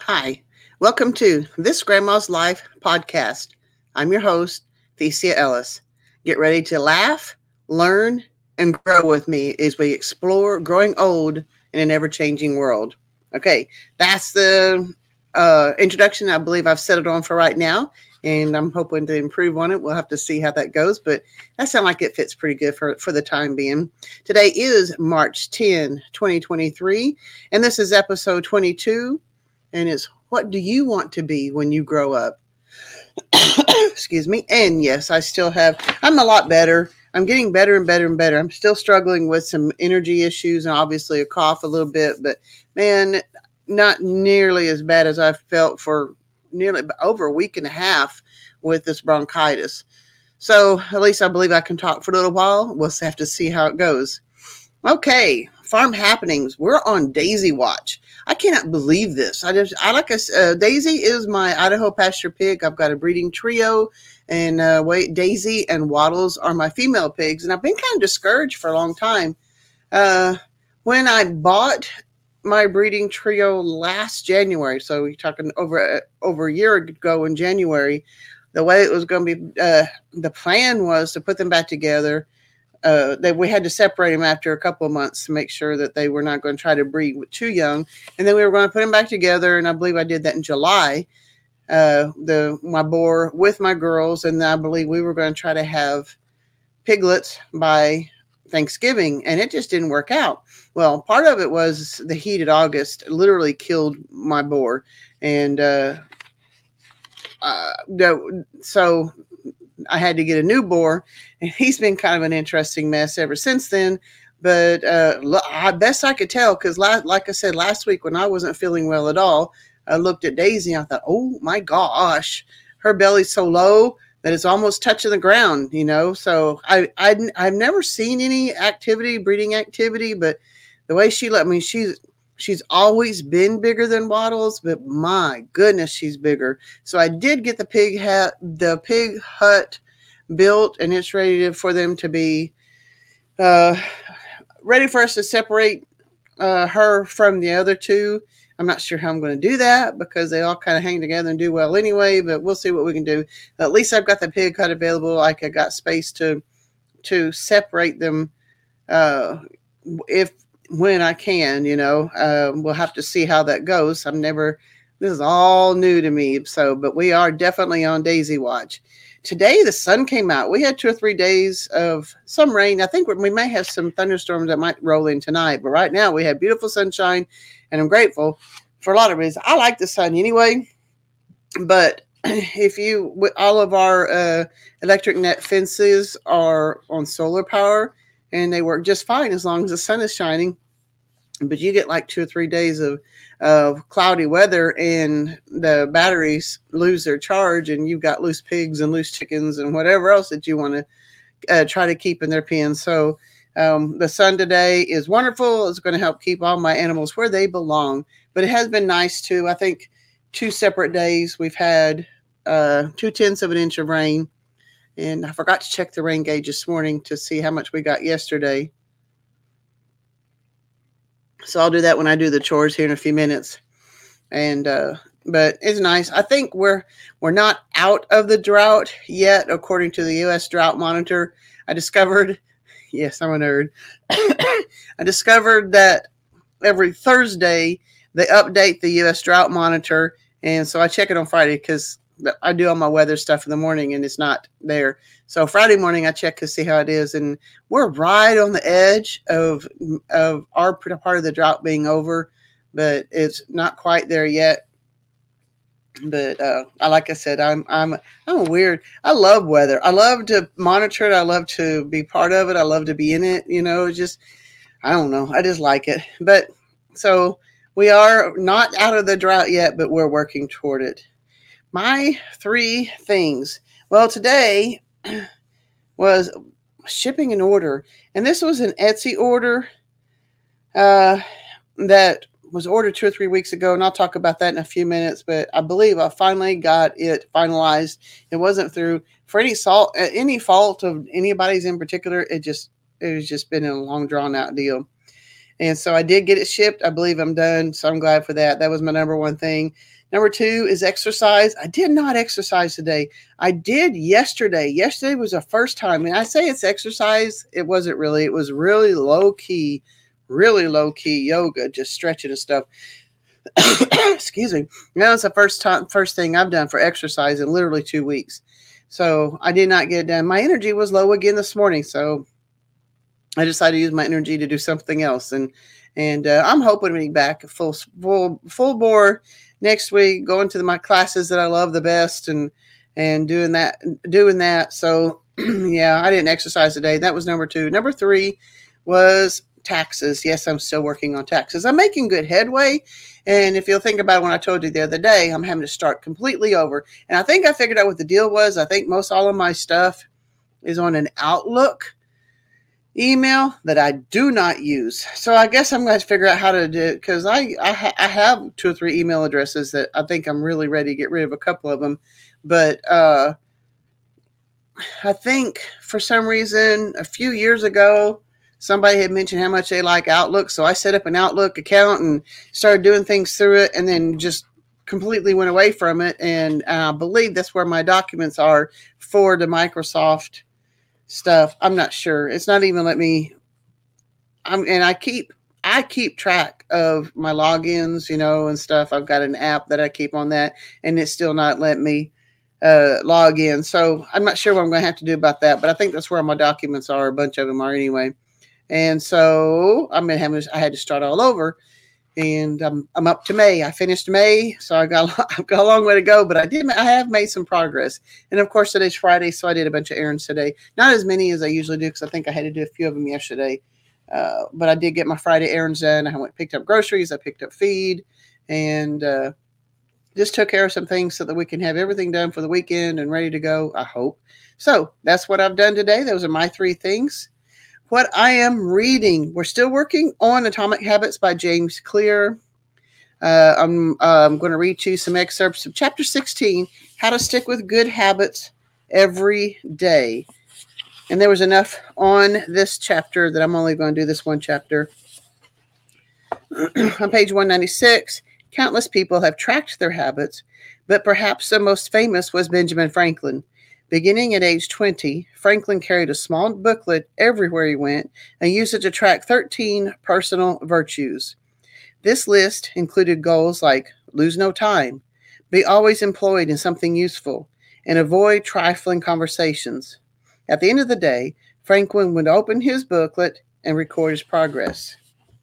Hi, welcome to This Grandma's Life podcast. I'm your host, Thecia Ellis. Get ready to laugh, learn, and grow with me as we explore growing old in an ever changing world. Okay, that's the introduction. I believe I've settled on for right now, and I'm hoping to improve on it. We'll have to see how that goes, but that sounds like it fits pretty good for the time being. Today is March 10, 2023, and this is episode 22, and it's what do you want to be when you grow up? Excuse me. And yes, I'm a lot better. I'm getting better and better and better. I'm still struggling with some energy issues and obviously a cough a little bit, but man, not nearly as bad as I felt for nearly over a week and a half with this bronchitis. So at least I believe I can talk for a little while. We'll have to see how it goes. Okay, farm happenings. We're on Daisy Watch. I cannot believe this. Daisy is my Idaho pasture pig. I've got a breeding trio, and Daisy and Waddles are my female pigs. And I've been kind of discouraged for a long time. When I bought my breeding trio last January, so we're talking over a year ago in January, the way it was going to be, the plan was to put them back together. That we had to separate them after a couple of months to make sure that they were not going to try to breed too young, and then we were going to put them back together. And I believe I did that in July. My boar with my girls, and I believe we were going to try to have piglets by Thanksgiving, and it just didn't work out. Well, part of it was the heat of August literally killed my boar, and so I had to get a new boar, and he's been kind of an interesting mess ever since then. But best I could tell, because like I said last week, when I wasn't feeling well at all, I looked at Daisy and I thought, oh my gosh, her belly's so low that it's almost touching the ground, So I've never seen any breeding activity, but the way she's always been bigger than Waddles, but my goodness, she's bigger. So I did get the pig hut built, and it's ready for them to be ready for us to separate her from the other two. I'm not sure how I'm going to do that because they all kind of hang together and do well anyway, but we'll see what we can do. At least I've got the pig hut available. Like I got space to separate them when I can, we'll have to see how that goes. This is all new to me. But we are definitely on Daisy Watch. Today, the sun came out. We had 2 or 3 days of some rain. I think we may have some thunderstorms that might roll in tonight, but right now we have beautiful sunshine, and I'm grateful for a lot of reasons. I like the sun anyway, but all of our electric net fences are on solar power, and they work just fine as long as the sun is shining. But you get like 2 or 3 days of cloudy weather, and the batteries lose their charge, and you've got loose pigs and loose chickens and whatever else that you want to try to keep in their pens. So the sun today is wonderful. It's going to help keep all my animals where they belong. But it has been nice too. I think 2 separate days we've had 2/10 of an inch of rain. And I forgot to check the rain gauge this morning to see how much we got yesterday. So I'll do that when I do the chores here in a few minutes. And but it's nice. I think we're not out of the drought yet, according to the U.S. Drought Monitor. I discovered, yes, I'm a nerd. I discovered that every Thursday they update the U.S. Drought Monitor, and so I check it on Friday because I do all my weather stuff in the morning, and it's not there. So Friday morning I check to see how it is, and we're right on the edge of our part of the drought being over, but it's not quite there yet. But like I said, I'm weird. I love weather. I love to monitor it. I love to be part of it. I love to be in it. Just I don't know. I just like it. But so we are not out of the drought yet, but we're working toward it. My 3 things. Well, today was shipping an order, and this was an Etsy order that was ordered 2 or 3 weeks ago, and I'll talk about that in a few minutes, but I believe I finally got it finalized. It wasn't through for any fault of anybody's in particular. It was just been a long drawn out deal. And so I did get it shipped. I believe I'm done. So I'm glad for that. That was my number one thing. Number 2 is exercise. I did not exercise today. I did yesterday. Yesterday was the first time. And I say it's exercise. It wasn't really. It was really low key yoga, just stretching and stuff. Excuse me. Now it's the first thing I've done for exercise in literally 2 weeks. So I did not get it done. My energy was low again this morning. So I decided to use my energy to do something else. And I'm hoping to be back full bore next week, going to my classes that I love the best and doing that. So yeah, I didn't exercise today. That was number 2. Number 3 was taxes. Yes, I'm still working on taxes. I'm making good headway. And if you'll think about when I told you the other day, I'm having to start completely over. And I think I figured out what the deal was. I think most all of my stuff is on an Outlook email that I do not use. So I guess I'm going to figure out how to do it, because I have 2 or 3 email addresses that I think I'm really ready to get rid of a couple of them. But I think for some reason a few years ago, somebody had mentioned how much they like Outlook. So I set up an Outlook account and started doing things through it, and then just completely went away from it. And I believe that's where my documents are for the Microsoft stuff. I'm not sure. It's not even let me. I keep track of my logins, and stuff. I've got an app that I keep on that, and it's still not letting me log in. So I'm not sure what I'm going to have to do about that. But I think that's where my documents are. A bunch of them are anyway. And so I had to start all over, and I'm up to May. I finished May, so I've got a long way to go, but I have made some progress. And of course, today's Friday, so I did a bunch of errands today. Not as many as I usually do, because I think I had to do a few of them yesterday. But I did get my Friday errands done. I picked up groceries, I picked up feed, and just took care of some things so that we can have everything done for the weekend and ready to go, I hope. So that's what I've done today. Those are my 3 things. What I am reading, we're still working on Atomic Habits by James Clear. I'm going to read you some excerpts of chapter 16, How to Stick with Good Habits Every Day. And there was enough on this chapter that I'm only going to do this one chapter. On page 196, countless people have tracked their habits, but perhaps the most famous was Benjamin Franklin. Beginning at age 20, Franklin carried a small booklet everywhere he went and used it to track 13 personal virtues. This list included goals like lose no time, be always employed in something useful, and avoid trifling conversations. At the end of the day, Franklin would open his booklet and record his progress.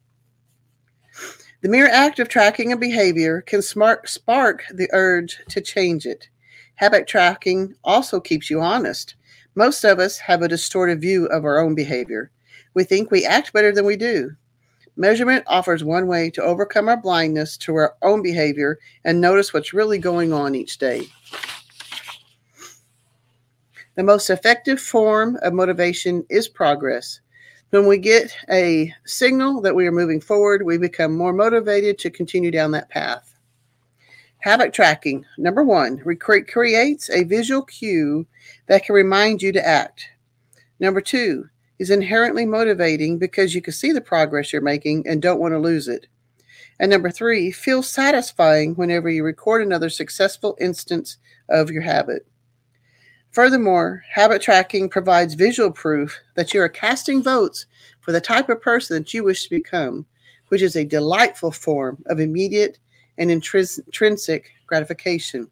The mere act of tracking a behavior can spark the urge to change it. Habit tracking also keeps you honest. Most of us have a distorted view of our own behavior. We think we act better than we do. Measurement offers one way to overcome our blindness to our own behavior and notice what's really going on each day. The most effective form of motivation is progress. When we get a signal that we are moving forward, we become more motivated to continue down that path. Habit tracking. Number 1, creates a visual cue that can remind you to act. Number 2, is inherently motivating because you can see the progress you're making and don't want to lose it. And number 3, feels satisfying whenever you record another successful instance of your habit. Furthermore, habit tracking provides visual proof that you are casting votes for the type of person that you wish to become, which is a delightful form of immediate and intrinsic gratification.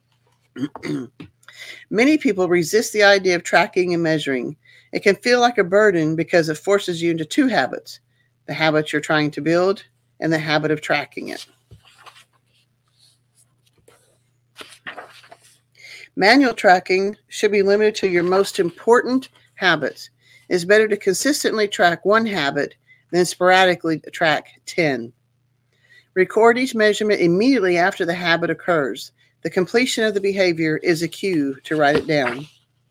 Many people resist the idea of tracking and measuring. It can feel like a burden because it forces you into 2 habits, the habit you're trying to build and the habit of tracking it. Manual tracking should be limited to your most important habits. It's better to consistently track 1 habit than sporadically track 10. Record each measurement immediately after the habit occurs. The completion of the behavior is a cue to write it down.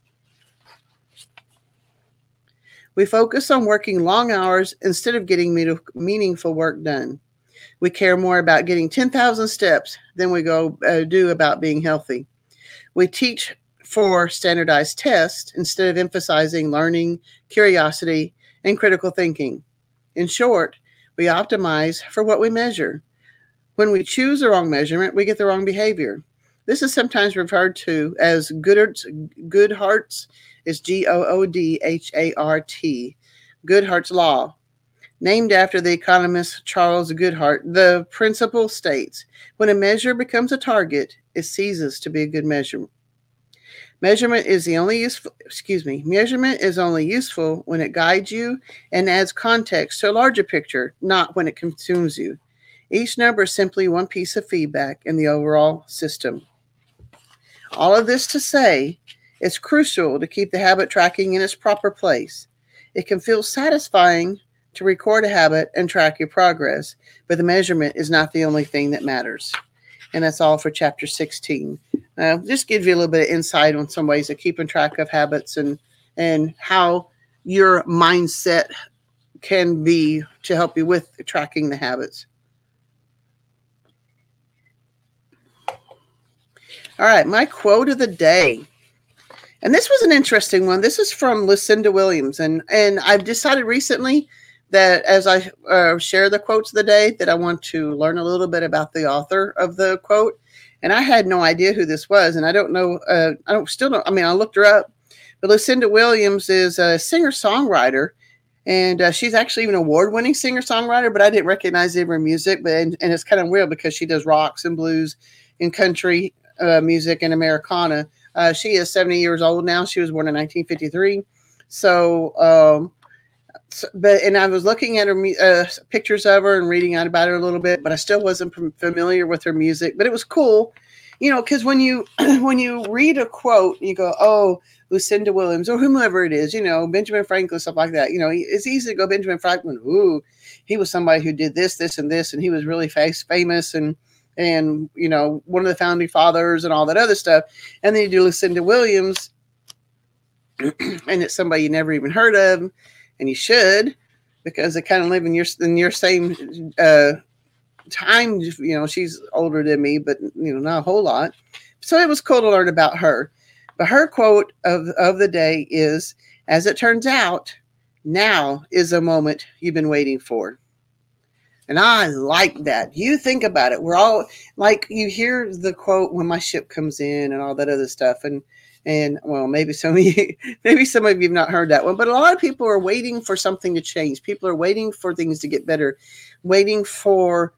We focus on working long hours instead of getting meaningful work done. We care more about getting 10,000 steps than we do about being healthy. We teach for standardized tests instead of emphasizing learning, curiosity, and critical thinking. In short, we optimize for what we measure. When we choose the wrong measurement, we get the wrong behavior. This is sometimes referred to as Goodhart's, is Goodhart, Goodhart's law. Named after the economist Charles Goodhart, the principle states, when a measure becomes a target, it ceases to be a good measure. Measurement is only useful when it guides you and adds context to a larger picture, not when it consumes you. Each number is simply one piece of feedback in the overall system. All of this to say, it's crucial to keep the habit tracking in its proper place. It can feel satisfying to record a habit and track your progress, but the measurement is not the only thing that matters. And that's all for chapter 16. Just gives you a little bit of insight on some ways of keeping track of habits and how your mindset can be to help you with tracking the habits. All right, my quote of the day. And this was an interesting one. This is from Lucinda Williams. And I've decided recently that as I share the quotes of the day, that I want to learn a little bit about the author of the quote. And I had no idea who this was. And I don't know, I looked her up. But Lucinda Williams is a singer-songwriter. And she's actually even an award-winning singer-songwriter, but I didn't recognize any of her music. And it's kind of weird because she does rocks and blues and country music and Americana. She is 70 years old now. She was born in 1953. And I was looking at her pictures of her and reading out about her a little bit, but I still wasn't familiar with her music. But it was cool, because when you read a quote, you go, "Oh, Lucinda Williams," or whomever it is, Benjamin Franklin, stuff like that. It's easy to go Benjamin Franklin. Ooh, he was somebody who did this, this, and this, and he was really famous and one of the founding fathers and all that other stuff. And then you do Lucinda Williams, and it's somebody you never even heard of. And you should, because they kind of live in your same time. She's older than me, but not a whole lot. So it was cool to learn about her. But her quote of the day is, "As it turns out, now is a moment you've been waiting for." And I like that. You think about it. We're all like, you hear the quote, "When my ship comes in," and all that other stuff. And well, maybe some of you have not heard that one, but a lot of people are waiting for something to change. People are waiting for things to get better, waiting for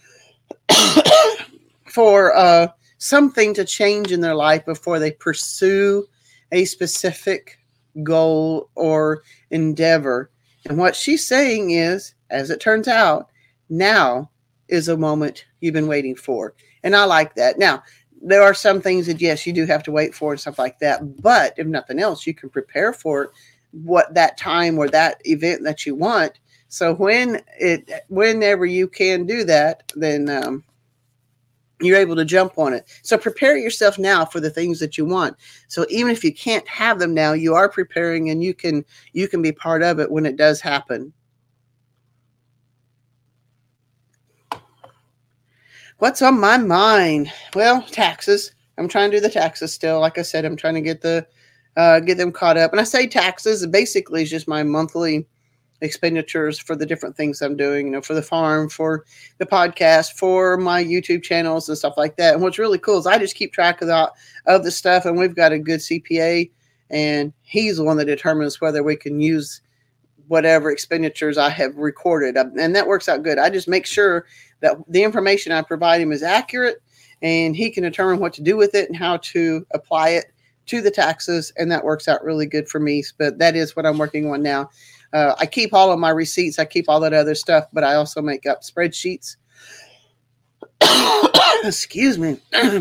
something to change in their life before they pursue a specific goal or endeavor. And what she's saying is, as it turns out, now is a moment you've been waiting for. And I like that. Now, there are some things that, yes, you do have to wait for and stuff like that. But if nothing else, you can prepare for what that time or that event that you want. So whenever you can do that, then you're able to jump on it. So prepare yourself now for the things that you want. So even if you can't have them now, you are preparing, and you can be part of it when it does happen. What's on my mind? Well, taxes. I'm trying to do the taxes still. Like I said, I'm trying to get them caught up. And I say taxes, basically it's just my monthly expenditures for the different things I'm doing, for the farm, for the podcast, for my YouTube channels and stuff like that. And what's really cool is I just keep track of the stuff, and we've got a good CPA, and he's the one that determines whether we can use whatever expenditures I have recorded. And that works out good. I just make sure that the information I provide him is accurate, and he can determine what to do with it and how to apply it to the taxes. And that works out really good for me. But that is what I'm working on now. I keep all of my receipts. I keep all that other stuff, but I also make up spreadsheets. Excuse me.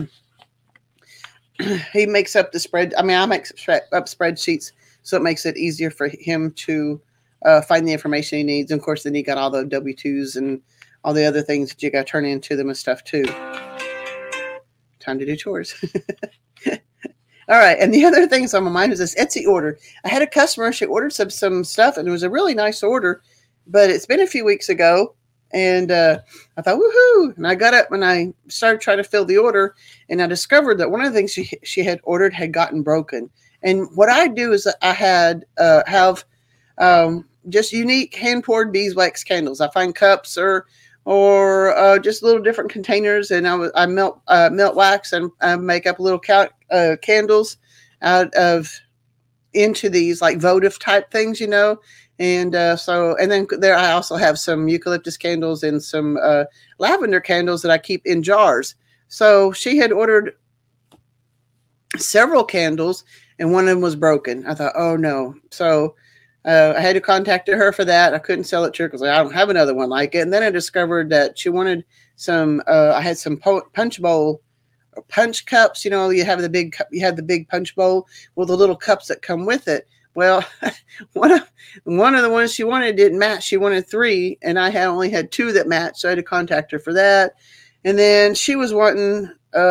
He makes up the spread. I make up spreadsheets, so it makes it easier for him to find the information he needs. And of course, then you got all the W-2s and all the other things that you got to turn into them and stuff too. Time to do chores. All right. And the other things on my mind is this Etsy order. I had a customer, she ordered some stuff, and it was a really nice order, but it's been a few weeks ago. And I thought, woohoo. And I got up and I started trying to fill the order, and I discovered that one of the things she had ordered had gotten broken. And what I do is I have just unique hand-poured beeswax candles. I find cups or or just little different containers. And I melt wax and make up little candles out of into these like votive type things, And and then there I also have some eucalyptus candles and some lavender candles that I keep in jars. So she had ordered several candles, and one of them was broken. I thought, oh no. So I had to contact her for that. I couldn't sell it to her because I don't have another one like it. And then I discovered that she wanted some. I had some punch bowl or punch cups. You have the big cup. You have the big punch bowl with the little cups that come with it. Well, one of the ones she wanted didn't match. She wanted 3, and I had only had 2 that matched. So I had to contact her for that. And then she was wanting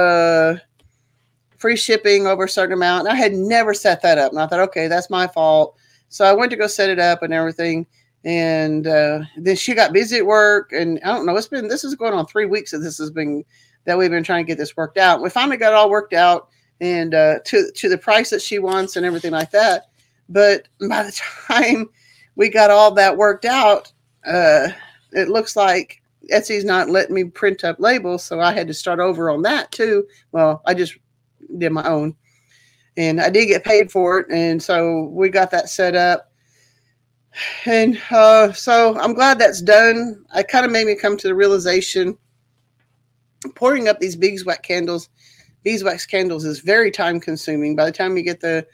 free shipping over a certain amount. And I had never set that up. And I thought, okay, that's my fault. So I went to go set it up and everything. And then she got busy at work. And I don't know, this is going on 3 weeks that we've been trying to get this worked out. We finally got it all worked out and to the price that she wants and everything like that. But by the time we got all that worked out, it looks like Etsy's not letting me print up labels. So I had to start over on that too. Well, I just did my own, and I did get paid for it. And so we got that set up. And so I'm glad that's done. It kind of made me come to the realization pouring up these beeswax candles is very time consuming. By the time you get the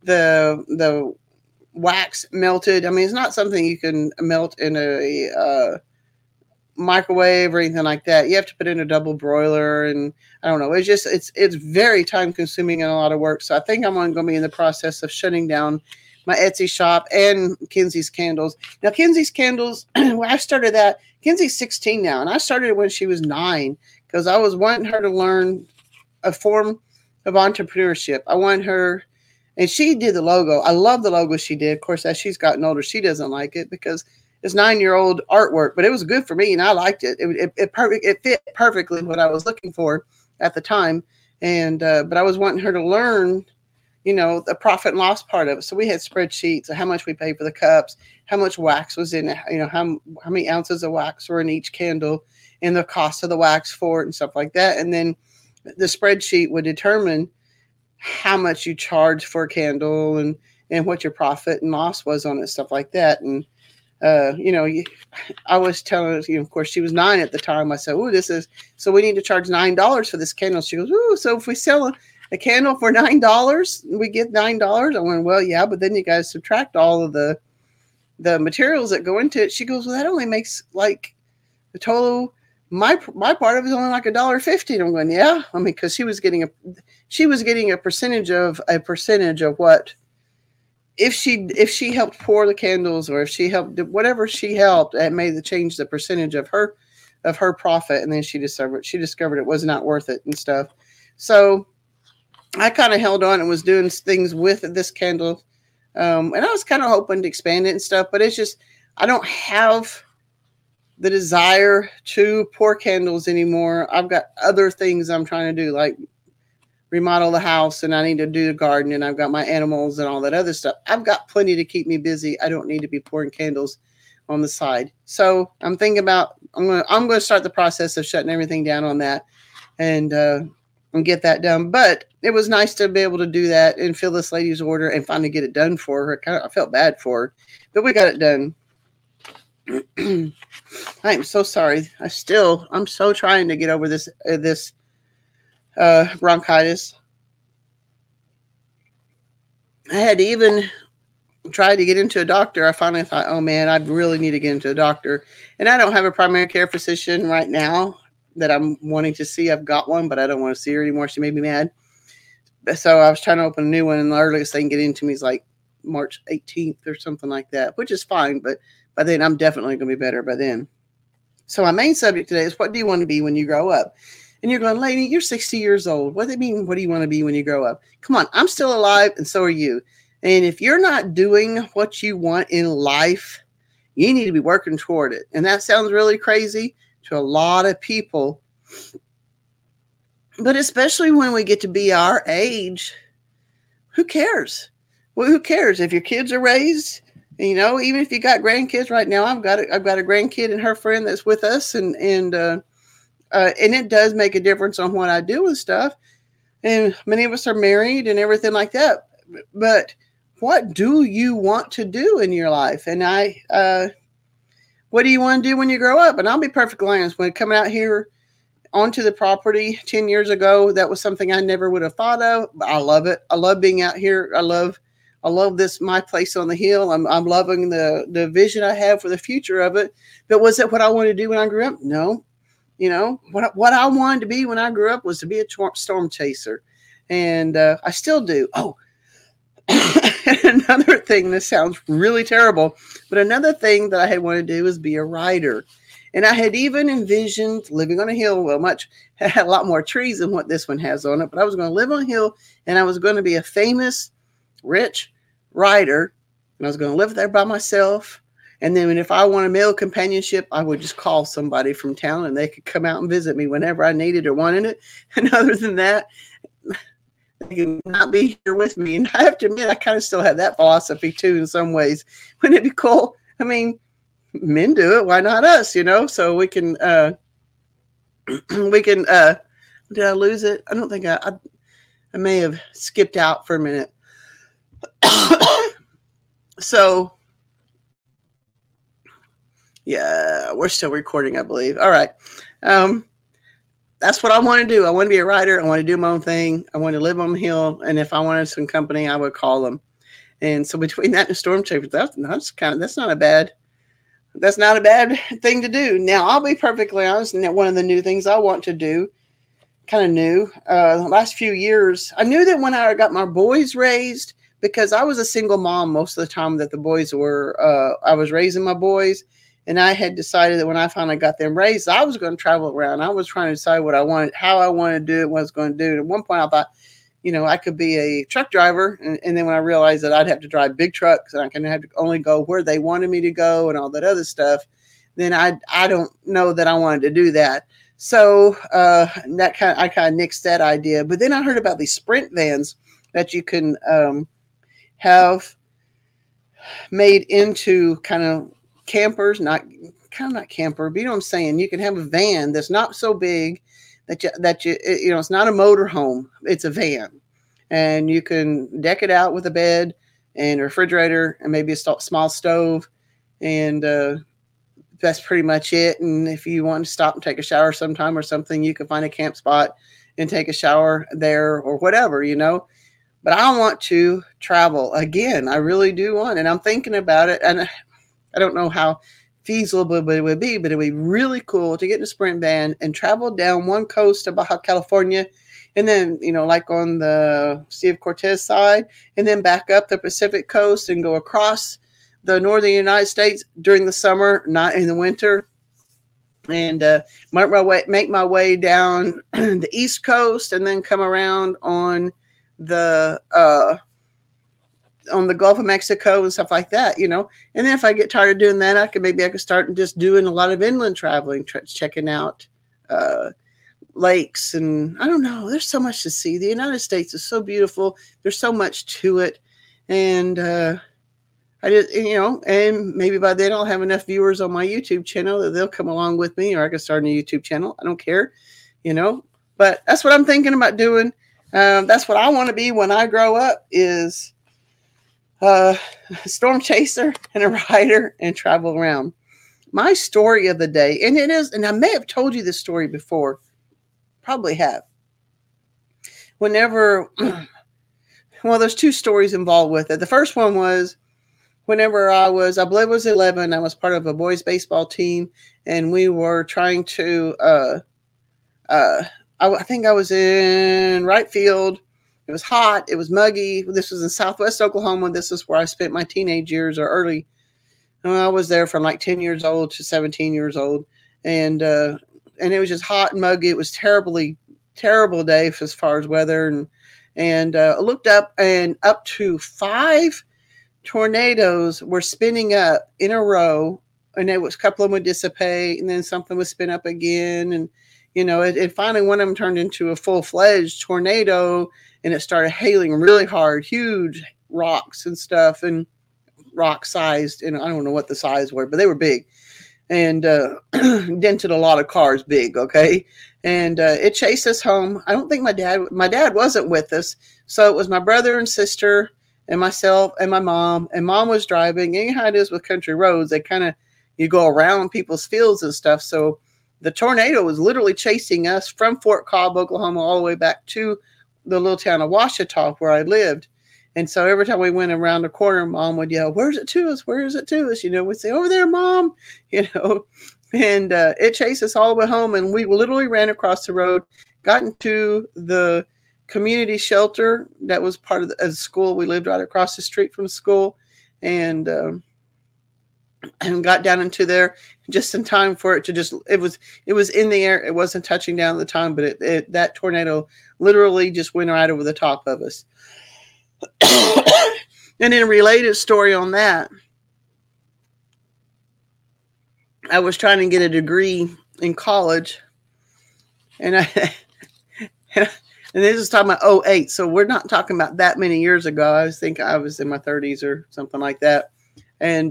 wax melted, I mean, it's not something you can melt in a microwave or anything like that. You have to put in a double broiler, and I don't know. It's very time consuming and a lot of work. So I think I'm going to be in the process of shutting down my Etsy shop and Kenzie's candles. Now, Kenzie's candles, when I started that, Kenzie's 16 now, and I started when she was 9 because I was wanting her to learn a form of entrepreneurship. I want her, and she did the logo. I love the logo she did. Of course, as she's gotten older, she doesn't like it because it's 9-year-old artwork, but it was good for me and I liked it. It fit perfectly what I was looking for at the time. And, but I was wanting her to learn, the profit and loss part of it. So we had spreadsheets of how much we paid for the cups, how much wax was in it, how many ounces of wax were in each candle and the cost of the wax for it and stuff like that. And then the spreadsheet would determine how much you charge for a candle and what your profit and loss was on it, stuff like that. And, I was telling her, of course, she was 9 at the time. I said, so we need to charge $9 for this candle. She goes, so if we sell a candle for $9, we get $9. I went, well, yeah, but then you guys subtract all of the materials that go into it. She goes, well, that only makes like the total. My part of it is only like $1.50. And I'm going, yeah. I mean, because she was getting a percentage of what. If she helped pour the candles, or if she helped whatever she helped, it made the percentage of her profit, and then she discovered it was not worth it and stuff. So I kind of held on and was doing things with this candle, and I was kind of hoping to expand it and stuff, but it's just I don't have the desire to pour candles anymore. I've got other things I'm trying to do, like remodel the house, and I need to do the garden, and I've got my animals and all that other stuff. I've got plenty to keep me busy. I don't need to be pouring candles on the side. So I'm thinking about I'm going to start the process of shutting everything down on that and get that done. But it was nice to be able to do that and fill this lady's order and finally get it done for her. I felt bad for her, but we got it done. I am so sorry. I'm so trying to get over this bronchitis. I had even tried to get into a doctor. I finally thought, oh man, I really need to get into a doctor. And I don't have a primary care physician right now that I'm wanting to see. I've got one, but I don't want to see her anymore. She made me mad. So I was trying to open a new one, and the earliest they can get into me is like March 18th or something like that, which is fine. But by then, I'm definitely going to be better by then. So my main subject today is, what do you want to be when you grow up? And you're going, lady, you're 60 years old. What do they mean? What do you want to be when you grow up? Come on, I'm still alive, and so are you. And if you're not doing what you want in life, you need to be working toward it. And that sounds really crazy to a lot of people. But especially when we get to be our age, who cares? Well, who cares? If your kids are raised, Even if you got grandkids right now, I've got a grandkid and her friend that's with us, and it does make a difference on what I do with stuff. And many of us are married and everything like that. But what do you want to do in your life? And what do you want to do when you grow up? And I'll be perfectly honest, when coming out here onto the property 10 years ago, that was something I never would have thought of. But I love it. I love being out here. I love this, my place on the hill. I'm loving the vision I have for the future of it. But was it what I wanted to do when I grew up? No. What I wanted to be when I grew up was to be a storm chaser. And I still do. Oh, another thing, this sounds really terrible, but another thing that I had wanted to do is be a writer. And I had even envisioned living on a hill. Well, had a lot more trees than what this one has on it, but I was going to live on a hill and I was going to be a famous, rich writer. And I was going to live there by myself. And then if I wanted male companionship, I would just call somebody from town and they could come out and visit me whenever I needed or wanted it. And other than that, they could not be here with me. And I have to admit, I kind of still have that philosophy too in some ways. Wouldn't it be cool? I mean, men do it. Why not us? So we can, did I lose it? I don't think I may have skipped out for a minute. So, yeah, we're still recording, I believe. All right. That's what I want to do. I want to be a writer. I want to do my own thing. I want to live on the hill. And if I wanted some company, I would call them. And so between that and storm chaser, that's not a bad thing to do. Now, I'll be perfectly honest. And one of the new things I want to do, kind of new, the last few years, I knew that when I got my boys raised, because I was a single mom most of the time that the boys were, I was raising my boys. And I had decided that when I finally got them raised, I was going to travel around. I was trying to decide what I wanted, how I wanted to do it, what I was going to do. And at one point I thought, I could be a truck driver. And then when I realized that I'd have to drive big trucks and I can have to only go where they wanted me to go and all that other stuff, then I don't know that I wanted to do that. So I kind of nixed that idea. But then I heard about these sprint vans that you can have made into kind of campers, not camper, but you know what I'm saying? You can have a van that's not so big that it's not a motor home. It's a van. And you can deck it out with a bed and a refrigerator and maybe a small stove. And that's pretty much it. And if you want to stop and take a shower sometime or something, you can find a camp spot and take a shower there or whatever, But I want to travel again. I really do want, and I'm thinking about it. And I don't know how feasible it would be, but it would be really cool to get in a sprint van and travel down one coast of Baja California, and then, like on the Sea of Cortez side, and then back up the Pacific coast and go across the northern United States during the summer, not in the winter, and make my way down the East Coast, and then come around on the Gulf of Mexico and stuff like that, And then if I get tired of doing that, I could start just doing a lot of inland traveling, checking out lakes. And I don't know, there's so much to see. The United States is so beautiful. There's so much to it. And I just, and maybe by then I'll have enough viewers on my YouTube channel that they'll come along with me, or I can start a YouTube channel. I don't care, but that's what I'm thinking about doing. That's what I want to be when I grow up, is a storm chaser and a writer and travel around. My story of the day, and I may have told you this story before, probably have. Well, there's two stories involved with it. The first one was whenever I believe it was 11, I was part of a boys baseball team, and we were trying to, I think I was in right field. It was hot. It was muggy. This was in Southwest Oklahoma. This is where I spent my teenage years, or early. I was there from like 10 years old to 17 years old. And it was just hot and muggy. It was terrible day as far as weather. And I looked up, and up to 5 tornadoes were spinning up in a row. And a couple of them would dissipate, and then something would spin up again. And, it finally, one of them turned into a full-fledged tornado. And it started hailing really hard, huge rocks and stuff. And rock sized, and I don't know what the size were, but they were big and dented a lot of cars big. Okay. And it chased us home. I don't think my dad wasn't with us. So it was my brother and sister and myself and my mom, and mom was driving. And you know how it is with country roads. They kind of, you go around people's fields and stuff. So the tornado was literally chasing us from Fort Cobb, Oklahoma, all the way back to the little town of Ouachita where I lived. And so every time we went around the corner, mom would yell, "Where's it to us? Where is it to us?" You know, we'd say, "Over there, mom," you know, and it chased us all the way home. And we literally ran across the road, got into the community shelter that was part of the school. We lived right across the street from school, and got down into there just in time for it to just, it was in the air. It wasn't touching down at the time, but that tornado literally just went right over the top of us. And in a related story on that, I was trying to get a degree in college, and and this is talking about 2008, so we're not talking about that many years ago. I think I was in my 30s or something like that. And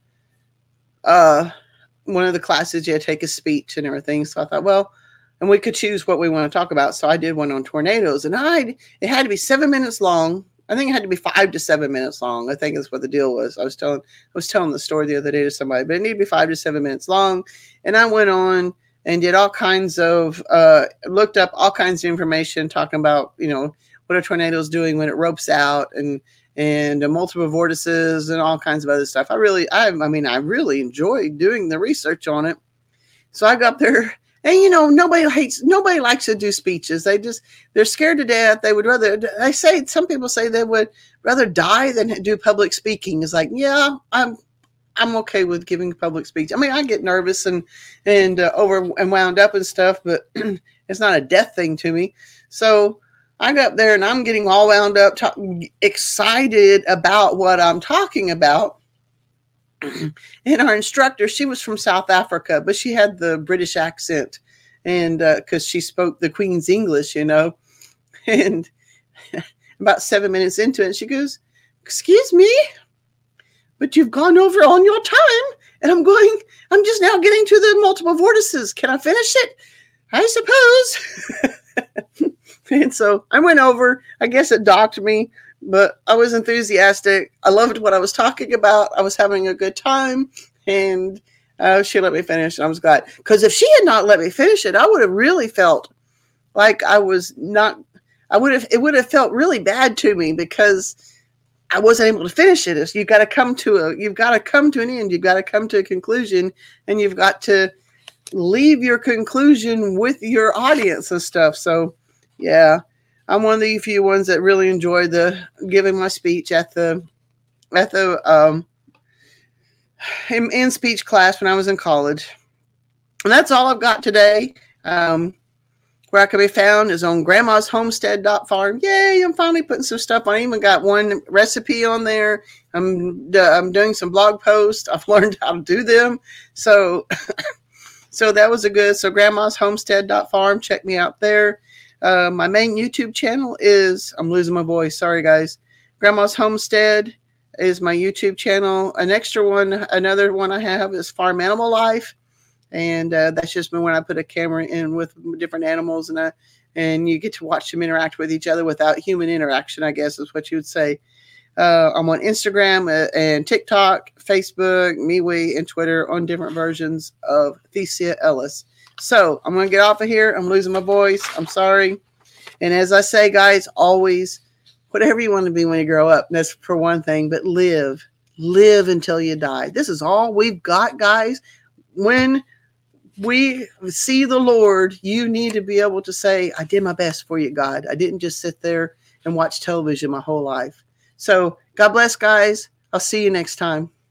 one of the classes you had to take a speech and everything. So I thought, well, and we could choose what we want to talk about. So I did one on tornadoes, and it had to be 7 minutes long. I think it had to be 5 to 7 minutes long. I think that's what the deal was. I was telling the story the other day to somebody, but it needed to be 5 to 7 minutes long. And I went on and did all kinds of, looked up all kinds of information talking about, you know, what a tornado is doing when it ropes out, and multiple vortices and all kinds of other stuff. I really enjoyed doing the research on it. So I got up there, and you know, nobody likes to do speeches. They're scared to death. They would rather, some people say they would rather die than do public speaking. It's like, yeah, I'm okay with giving public speech. I mean, I get nervous and over and wound up and stuff, but it's not a death thing to me. So I got up there and I'm getting all wound up, excited about what I'm talking about. And our instructor, she was from South Africa, but she had the British accent, and because she spoke the Queen's English, you know. And about 7 minutes into it, she goes, "Excuse me, but you've gone over on your time." And I'm just now getting to the multiple vortices. Can I finish it? I suppose. And so I went over. I guess it docked me, but I was enthusiastic. I loved what I was talking about. I was having a good time, and she let me finish, and I was glad. Because if she had not let me finish it, I would have really felt like it would have felt really bad to me because I wasn't able to finish it. You've got to come to an end. You've got to come to a conclusion, and you've got to leave your conclusion with your audience and stuff. So, yeah, I'm one of the few ones that really enjoyed giving my speech at the in speech class when I was in college. And that's all I've got today. Where I can be found is on grandmashomestead.farm. Yay, I'm finally putting some stuff on. I even got one recipe on there. I'm doing some blog posts. I've learned how to do them. So that was so grandmashomestead.farm. Check me out there. My main YouTube channel is, I'm losing my voice. Sorry, guys. Grandma's Homestead is my YouTube channel. Another one I have is Farm Animal Life. And that's just when I put a camera in with different animals, and you get to watch them interact with each other without human interaction, I guess is what you would say. I'm on Instagram and TikTok, Facebook, MeWe, and Twitter on different versions of Thecia Ellis. So I'm going to get off of here. I'm losing my voice. I'm sorry. And as I say, guys, always, whatever you want to be when you grow up, that's for one thing, but live until you die. This is all we've got, guys. When we see the Lord, you need to be able to say, I did my best for you, God. I didn't just sit there and watch television my whole life. So God bless, guys. I'll see you next time.